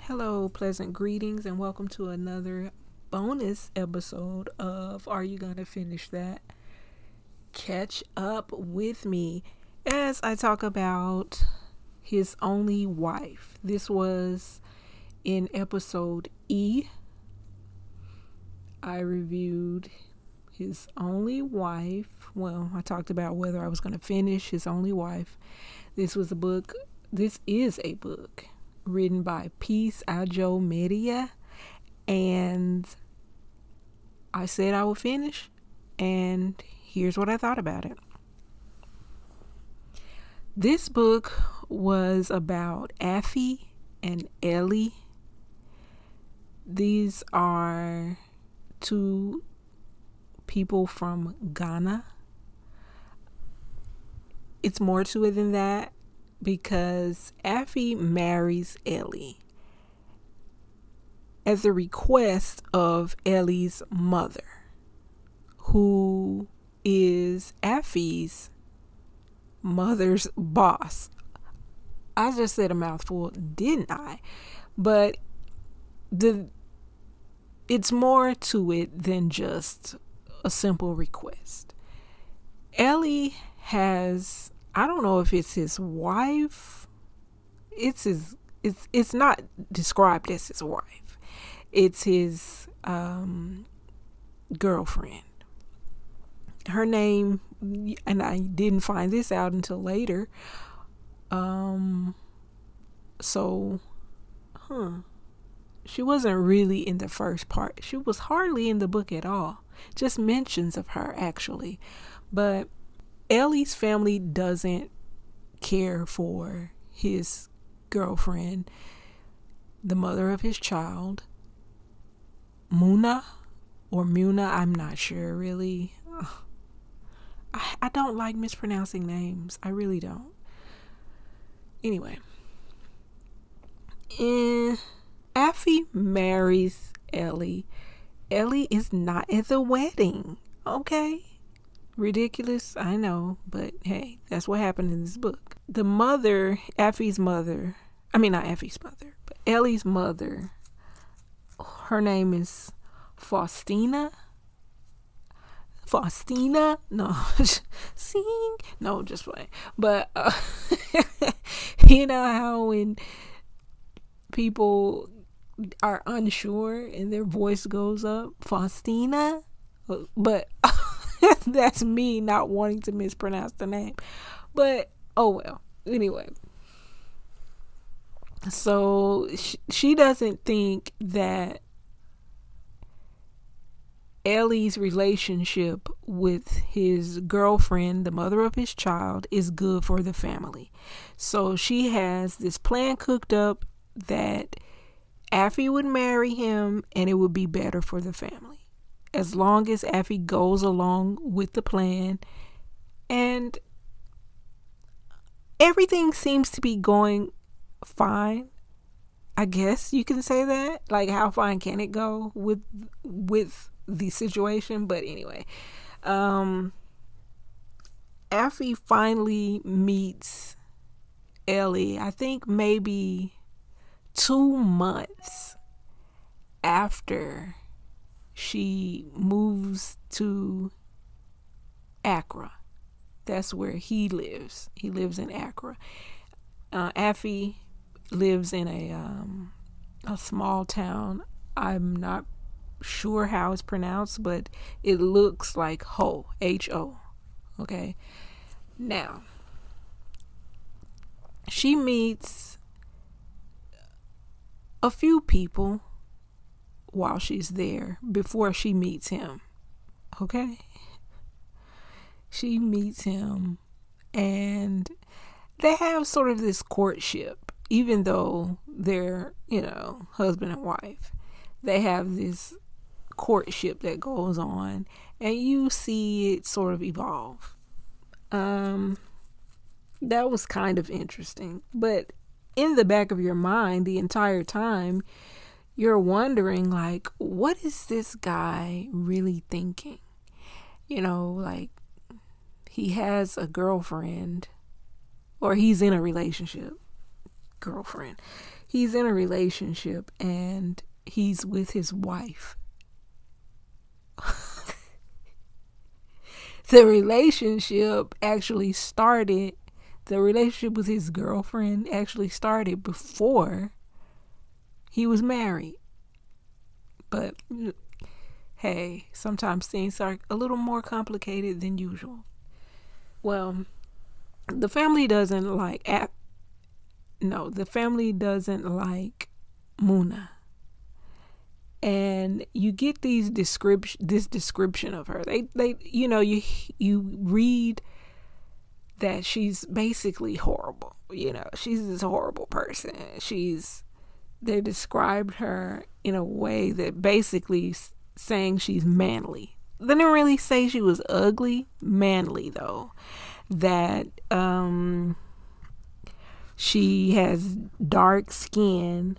Hello, pleasant greetings, and welcome to another bonus episode of Are You Gonna Finish That? Catch up with me as I talk about His Only Wife. This was in episode E. I reviewed His Only Wife. Well, I talked about whether I was going to finish His Only Wife. This is a book written by Peace Ajo Media, and I said I would finish, and here's what I thought about it. This book was about Afi and Ellie. These are two people from Ghana. It's more to it than that, because Afi marries Ellie at the request of Ellie's mother, who is Afi's mother's boss. I just said a mouthful, didn't I? But it's more to it than just a simple request. Ellie has, I don't know if it's his wife. It's not described as his wife. It's his girlfriend. Her name, and I didn't find this out until later. She wasn't really in the first part. She was hardly in the book at all. Just mentions of her, actually. But Ellie's family doesn't care for his girlfriend, the mother of his child, Muna, I'm not sure really. I don't like mispronouncing names. I really don't. Anyway, Afi marries Ellie. Ellie is not at the wedding. Okay. Ridiculous, I know, but hey, that's what happened in this book. The mother, Ellie's mother, but Ellie's mother, her name is Faustina. No, sing. No, just playing. But you know how when people are unsure and their voice goes up, Faustina, but that's me not wanting to mispronounce the name. But oh well. Anyway, so she doesn't think that Ellie's relationship with his girlfriend, the mother of his child, is good for the family. So she has this plan cooked up that Afi would marry him and it would be better for the family, as long as Afi goes along with the plan. And everything seems to be going fine. I guess you can say that. Like, how fine can it go with the situation? But anyway, Afi finally meets Ellie, I think maybe 2 months after she moves to Accra. That's where he lives. He lives in Accra. Afi lives in a small town. I'm not sure how it's pronounced, but it looks like Ho, H-O. Okay. Now, she meets a few people while she's there before she meets him. Okay. She meets him and they have sort of this courtship, even though they're, husband and wife. They have this courtship that goes on, and you see it sort of evolve. That was kind of interesting, but in the back of your mind the entire time you're wondering, like, what is this guy really thinking? Like, he has a girlfriend, or he's in a relationship. girlfriend. He's in a relationship and he's with his wife. The relationship with his girlfriend actually started before he was married. But hey, sometimes things are a little more complicated than usual. Well, the family doesn't like Muna. And you get this description of her. You read that she's basically horrible. She's this horrible person. They described her in a way that basically saying she's manly. They didn't really say she was ugly. Manly, though. That she has dark skin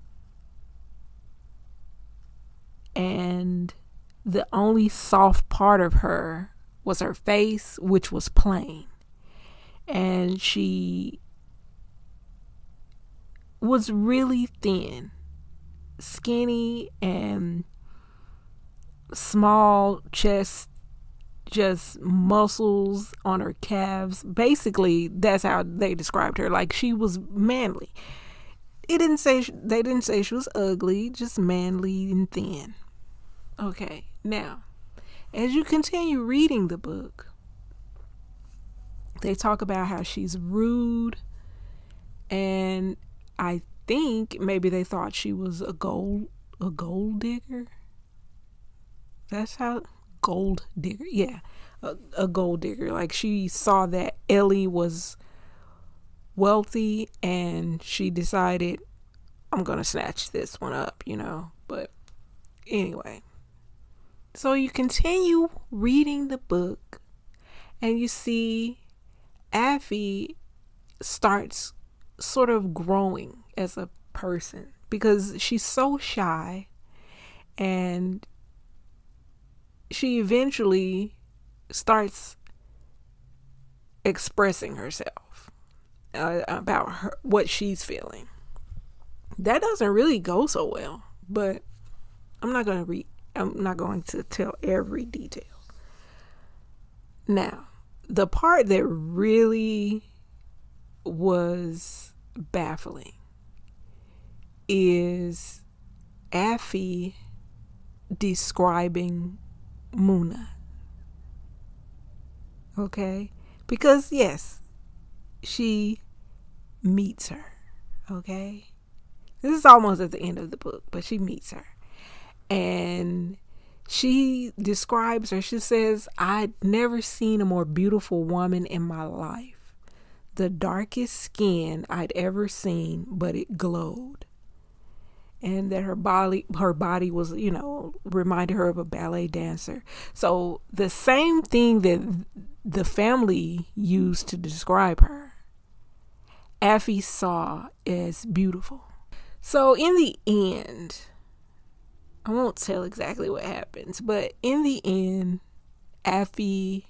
and the only soft part of her was her face, which was plain. And she was really thin, skinny, and small chest, just muscles on her calves. Basically, that's how they described her. Like, she was manly. They didn't say she was ugly, just manly and thin. Okay, now, as you continue reading the book, they talk about how she's rude, and I think maybe they thought she was a gold digger. That's how gold digger. Yeah, a gold digger. Like, she saw that Ellie was wealthy and she decided, I'm gonna snatch this one up, But anyway, so you continue reading the book and you see Affie starts sort of growing as a person because she's so shy, and she eventually starts expressing herself about what she's feeling. That doesn't really go so well, but I'm not going to tell every detail. Now, the part that really was baffling is Affie describing Muna. Okay? Because yes, she meets her. Okay? This is almost at the end of the book, but she meets her. And she describes her. She says, I'd never seen a more beautiful woman in my life. The darkest skin I'd ever seen, but it glowed. And that her body was, reminded her of a ballet dancer. So the same thing that the family used to describe her, Affie saw as beautiful. So in the end, I won't tell exactly what happens, but in the end, Affie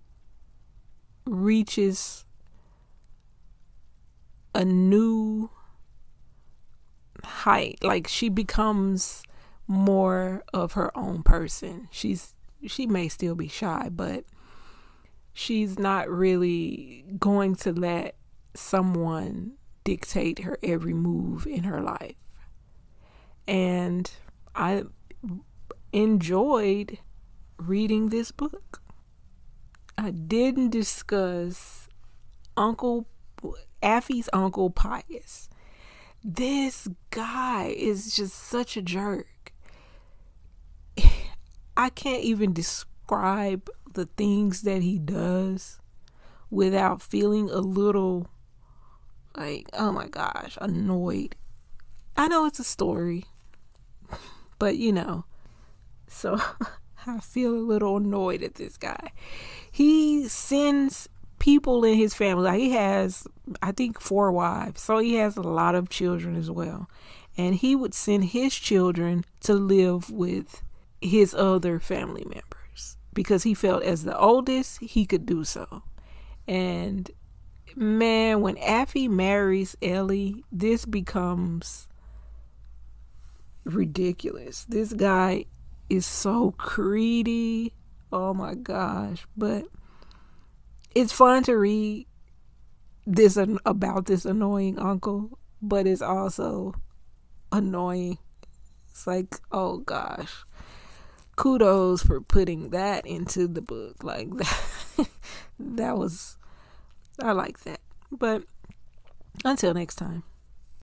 reaches a new height. Like, she becomes more of her own person. She may still be shy, but she's not really going to let someone dictate her every move in her life. And I enjoyed reading this book. I didn't discuss Affie's Uncle Pius. This guy is just such a jerk. I can't even describe the things that he does without feeling a little like, oh my gosh, annoyed. I know it's a story, but so I feel a little annoyed at this guy. He sends people in his family. Like, he has, I think, 4 wives, so he has a lot of children as well. And he would send his children to live with his other family members because he felt as the oldest he could do so. And man, when Affie marries Ellie, this becomes ridiculous. This guy is so greedy. Oh my gosh. But it's fun to read this about this annoying uncle, but it's also annoying. It's like, oh gosh. Kudos for putting that into the book. Like that, that was, I like that. But until next time.